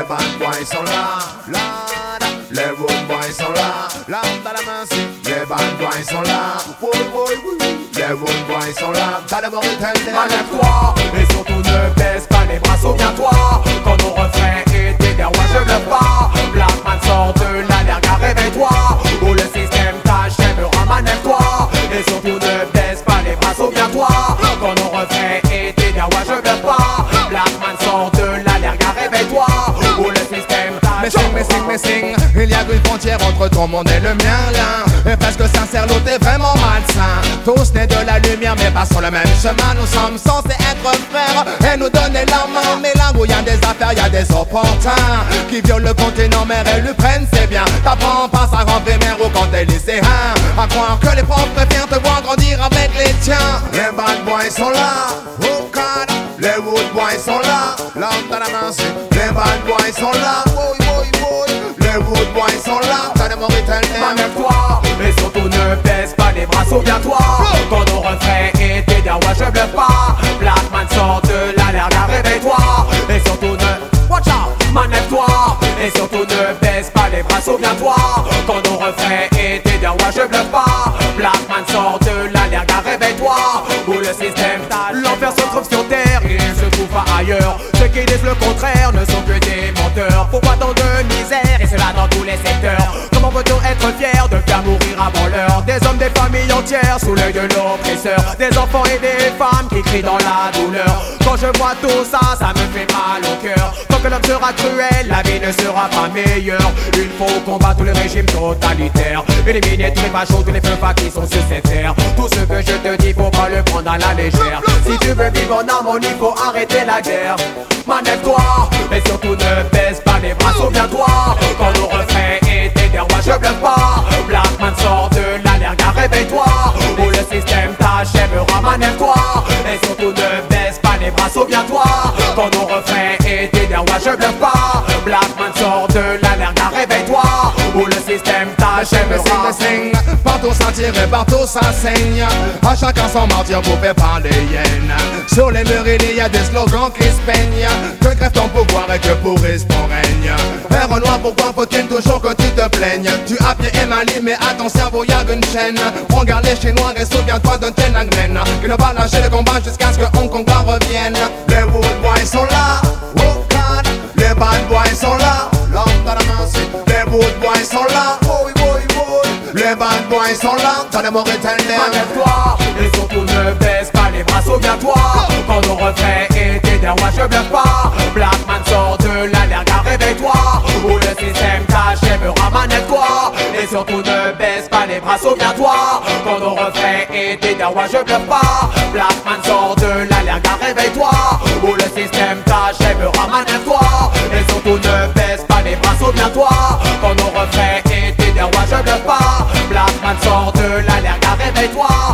Les bad boys sont là, les rude boys sont là, les bad boys sont là, les rude boys sont là. T'as le Mauritanie. Enlève-toi et surtout ne baisse pas les bras, souviens-toi. Quand nos refrains étaient des rois, je bluffe pas. Blackman sort de l'allerga, réveille-toi. Ou le système t'achèvera, manève-toi. Et surtout ne baisse pas les bras, souviens-toi. Quand nos refrains étaient des rois, je bluffe pas. Blackman sort de l'allerga, réveille-toi. Ou le système t'achèvera. Messing, il y a une frontière entre ton monde et le mien là. Et presque sincère, l'autre est vraiment malsain. Tous nés de la lumière mais pas sur le même chemin. Nous sommes censés être frères et nous donner la main. Mais là où y a des affaires, y a des opportuns qui violent le continent, mais elles lui prennent, c'est bien. T'apprends pas ça en primaire ou quand t'es lycéen à croire que les profs préfèrent te voir grandir avec les tiens. Les bad boys sont là, oh God. Les wood boys sont là, l'homme dans la main c'est. Les bad boys sont là, les wood boys sont là, t'as des Mauritaniens. Manève-toi, mais surtout ne baisse pas les bras, souviens-toi. Quand nos refrains étaient des rois, je bluffe pas. Blackman sort de l'allerga, réveille-toi. Et surtout ne, watch out, manève-toi. Et surtout ne baisse pas les bras, souviens-toi. Quand nos refrains étaient des rois, je bluffe pas. Blackman sort de l'allerga, réveille-toi. Où le système tâche, l'enfer se trouve sur terre, il se trouve pas ailleurs. Ceux qui disent le contraire ne sont que des menteurs. Pourquoi tant de misère, et cela dans tous les secteurs? Comment peut-on être fier de faire mourir avant l'heure des hommes, des familles entières sous l'œil de l'oppresseur, des enfants et des femmes qui crient dans la douleur? Quand je vois tout ça, ça me fait mal au cœur. Tant que l'homme sera cruel, la vie ne sera pas meilleure. Il faut combattre tous les régimes totalitaires, éliminer tous les fachos, tous les feux qui sont sur cette terre. Tout ce que je te dis, faut pas le prendre à la légère. Si tu veux vivre en harmonie, faut arrêter la guerre. Manève-toi, et surtout ne baisse pas les bras, souviens-toi. Quand nos refrains étaient des rois, je bluffe pas. Blackman sort de l'allerga, réveille-toi. Ou le système t'achèvera, manève-toi. Et surtout ne baisse pas les bras, souviens-toi. Quand nos refrains étaient des rois, je bluffe pas. Blackman sort de l'allerga, réveille-toi. Ou le système t'achèvera. Partout ça tire et partout ça saigne. À chacun son mentir bouffé par les hyènes. Sur les murs il y a des slogans qui se peignent. Que crève ton pouvoir et que pourrisse ton règne. Père noir, pourquoi faut-il toujours que tu te plaignes? Tu as pied et Mali mais à ton cerveau y'a une chaîne. Regarde les Chinois et souviens-toi d'un Tiananmen qui ne va lâcher le combat jusqu'à ce que Hong Kong revienne. Les wood boys sont là, oh God. Les bad boys sont là, l'homme dans la main c'est. Les wood boys sont là, les bad boys sont là, t'as des Mauritaniens. Manève-toi, et surtout ne baisse pas les bras, souviens-toi. Quand nos refrains étaient des rois, je bluffe pas. Blackman sort de l'allerga, réveille-toi. Ou le système t'achèvera, manève-toi. Et surtout ne baisse pas les bras, souviens-toi. Quand nos refrains étaient des rois, je bluffe pas. Blackman sort de l'allerga, réveille-toi. Ou le système t'achèvera, manève-toi. Et surtout ne baisse pas les bras, souviens-toi. Quand nos refrains étaient des rois, je bluffe pas. Blackman sort de l'allerga, réveille-toi.